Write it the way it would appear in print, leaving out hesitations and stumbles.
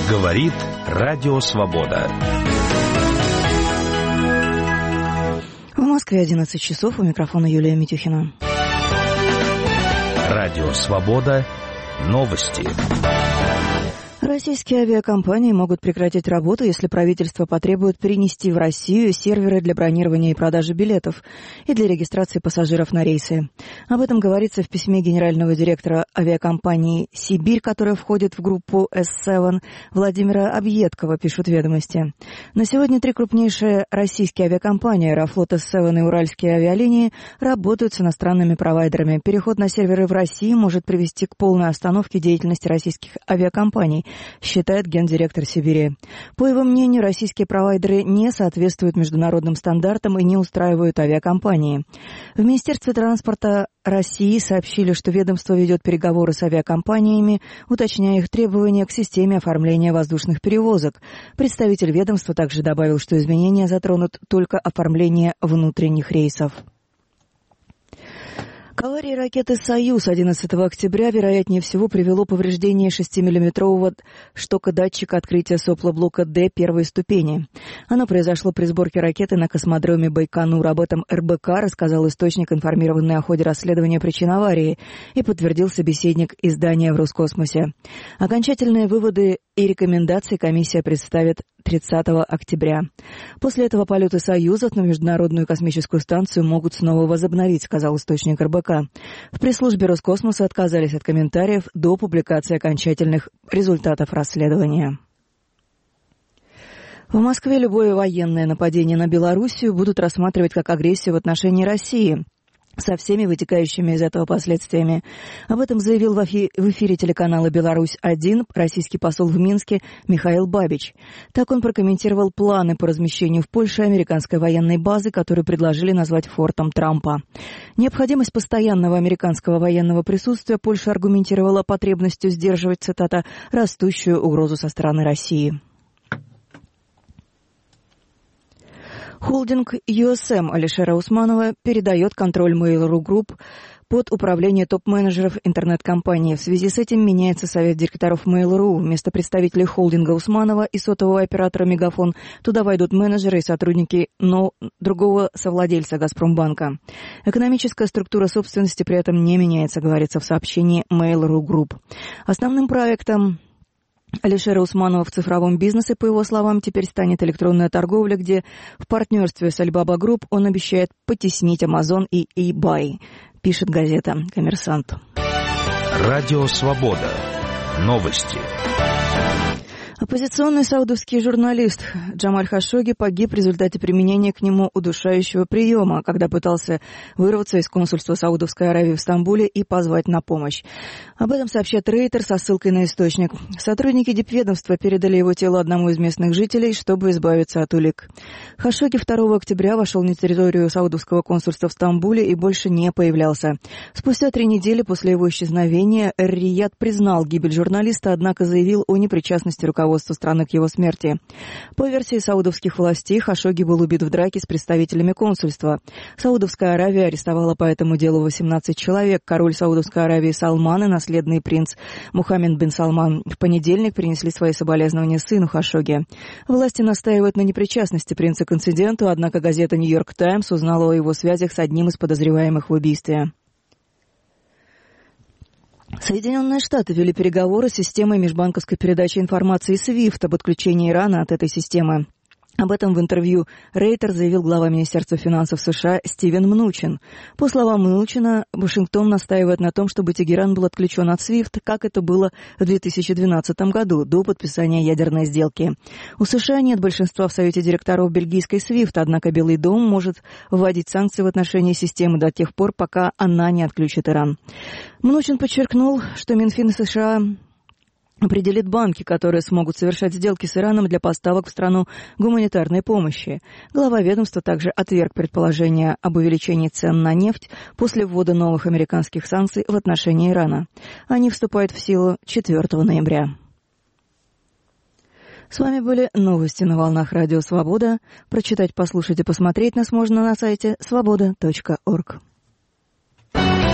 Говорит Радио Свобода. В Москве 11 часов. У микрофона Юлия Митюхина. Радио Свобода. Новости. Российские авиакомпании могут прекратить работу, если правительство потребует перенести в Россию серверы для бронирования и продажи билетов и для регистрации пассажиров на рейсы. Об этом говорится в письме генерального директора авиакомпании «Сибирь», которая входит в группу S7, Владимира Объедкова, пишут «Ведомости». На сегодня три крупнейшие российские авиакомпании «Аэрофлот», S7 и «Уральские авиалинии» работают с иностранными провайдерами. Переход на серверы в России может привести к полной остановке деятельности российских авиакомпаний, считает гендиректор Сибири. По его мнению, российские провайдеры не соответствуют международным стандартам и не устраивают авиакомпании. В Министерстве транспорта России сообщили, что ведомство ведет переговоры с авиакомпаниями, уточняя их требования к системе оформления воздушных перевозок. Представитель ведомства также добавил, что изменения затронут только оформление внутренних рейсов. К аварии ракеты «Союз» 11 октября, вероятнее всего, привело повреждение 6-миллиметрового штока датчика открытия сопла блока «Д» первой ступени. Оно произошло при сборке ракеты на космодроме Байконур. Об этом РБК рассказал источник, информированный о ходе расследования причин аварии, и подтвердил собеседник издания в Роскосмосе. Окончательные выводы и рекомендации комиссия представит 30 октября. После этого полеты «Союзов» на Международную космическую станцию могут снова возобновить, сказал источник РБК. В пресс-службе Роскосмоса отказались от комментариев до публикации окончательных результатов расследования. В Москве любое военное нападение на Белоруссию будут рассматривать как агрессию в отношении России, со всеми вытекающими из этого последствиями. Об этом заявил в эфире телеканала «Беларусь-1» российский посол в Минске Михаил Бабич. Так он прокомментировал планы по размещению в Польше американской военной базы, которую предложили назвать фортом Трампа. Необходимость постоянного американского военного присутствия Польша аргументировала потребностью сдерживать, цитата, «растущую угрозу со стороны России». Холдинг USM Алишера Усманова передает контроль Mail.ru Group под управление топ-менеджеров интернет-компании. В связи с этим меняется совет директоров Mail.ru. Вместо представителей холдинга Усманова и сотового оператора «Мегафон» туда войдут менеджеры и сотрудники другого совладельца «Газпромбанка». Экономическая структура собственности при этом не меняется, говорится в сообщении Mail.ru Group. Основным проектом Алишера Усманова в цифровом бизнесе, по его словам, теперь станет электронная торговля, где в партнерстве с Alibaba Group он обещает потеснить Amazon и eBay, пишет газета «Коммерсант». Радио Свобода. Новости. Оппозиционный саудовский журналист Джамаль Хашогги погиб в результате применения к нему удушающего приема, когда пытался вырваться из консульства Саудовской Аравии в Стамбуле и позвать на помощь. Об этом сообщает Рейтер со ссылкой на источник. Сотрудники дипведомства передали его тело одному из местных жителей, чтобы избавиться от улик. Хашогги 2 октября вошел на территорию Саудовского консульства в Стамбуле и больше не появлялся. Спустя 3 недели после его исчезновения Эр-Рияд признал гибель журналиста, однако заявил о непричастности руководства страны к его смерти. По версии саудовских властей, Хашогги был убит в драке с представителями консульства. Саудовская Аравия арестовала по этому делу 18 человек. Король Саудовской Аравии Салман и наследный принц Мухаммед бин Салман в понедельник принесли свои соболезнования сыну Хашогги. Власти настаивают на непричастности принца к инциденту, однако газета «Нью-Йорк Таймс» узнала о его связях с одним из подозреваемых в убийстве. Соединенные Штаты вели переговоры с системой межбанковской передачи информации SWIFT об отключении Ирана от этой системы. Об этом в интервью Рейтер заявил глава Министерства финансов США Стивен Мнучин. По словам Мнучина, Вашингтон настаивает на том, чтобы Тегеран был отключен от SWIFT, как это было в 2012 году, до подписания ядерной сделки. У США нет большинства в Совете директоров бельгийской SWIFT, однако Белый дом может вводить санкции в отношении системы до тех пор, пока она не отключит Иран. Мнучин подчеркнул, что Минфин США определит банки, которые смогут совершать сделки с Ираном для поставок в страну гуманитарной помощи. Глава ведомства также отверг предположение об увеличении цен на нефть после ввода новых американских санкций в отношении Ирана. Они вступают в силу 4 ноября. С вами были новости на волнах Радио Свобода. Прочитать, послушать и посмотреть нас можно на сайте svoboda.org.